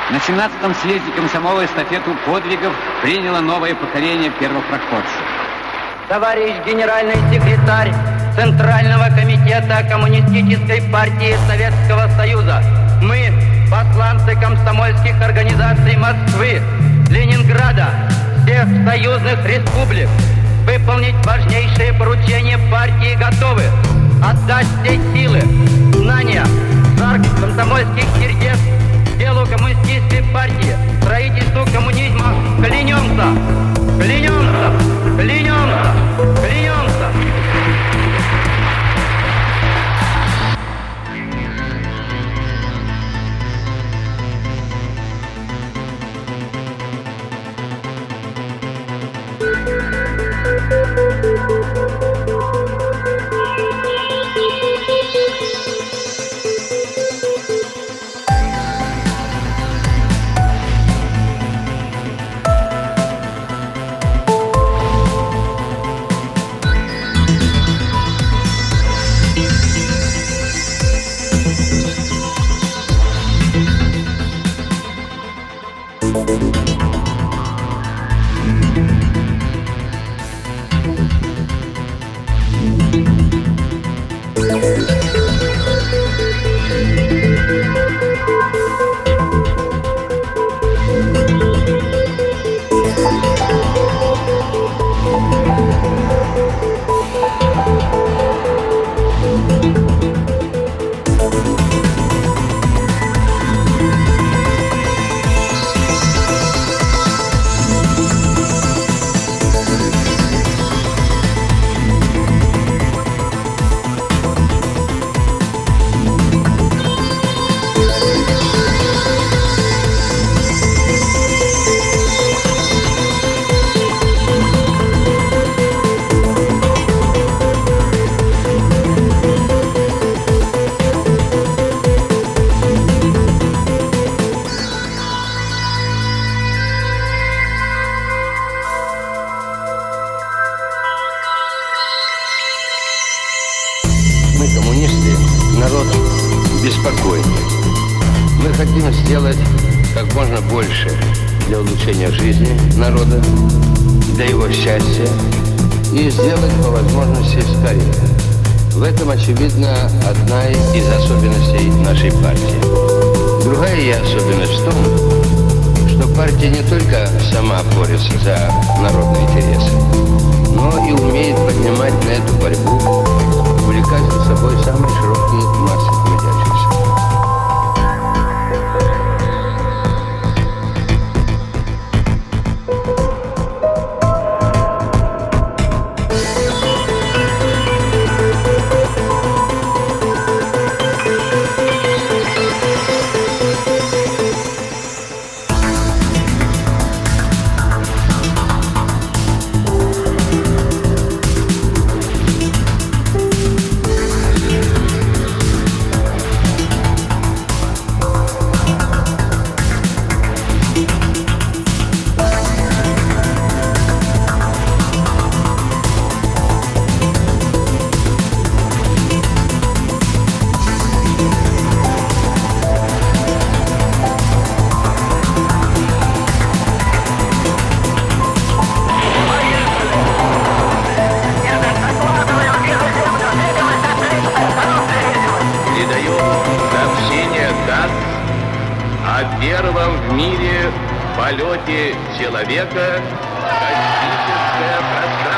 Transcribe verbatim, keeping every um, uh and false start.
На семнадцатом съезде комсомола эстафету подвигов приняло новое поколение первопроходцев. Товарищ генеральный секретарь Центрального комитета Коммунистической партии Советского Союза. Мы, посланцы комсомольских организаций Москвы, Ленинграда, всех союзных республик, выполнить важнейшие поручения партии готовы. Отдать все силы, знания, жар комсомольских сердец делу коммунистической партии, строительству коммунизма. Клянемся! Клянемся! Клянемся! Клянемся! Народ беспокойный. Мы хотим сделать как можно больше для улучшения жизни народа, для его счастья и сделать по возможности скорее. В этом, очевидно, одна из особенностей нашей партии. Другая ее особенность в том, что партия не только сама борется за народные интересы, но и умеет поднимать на эту борьбу, увлекать за собой самые широкие массы трудящихся. О первом в мире полете человека в космическое пространство.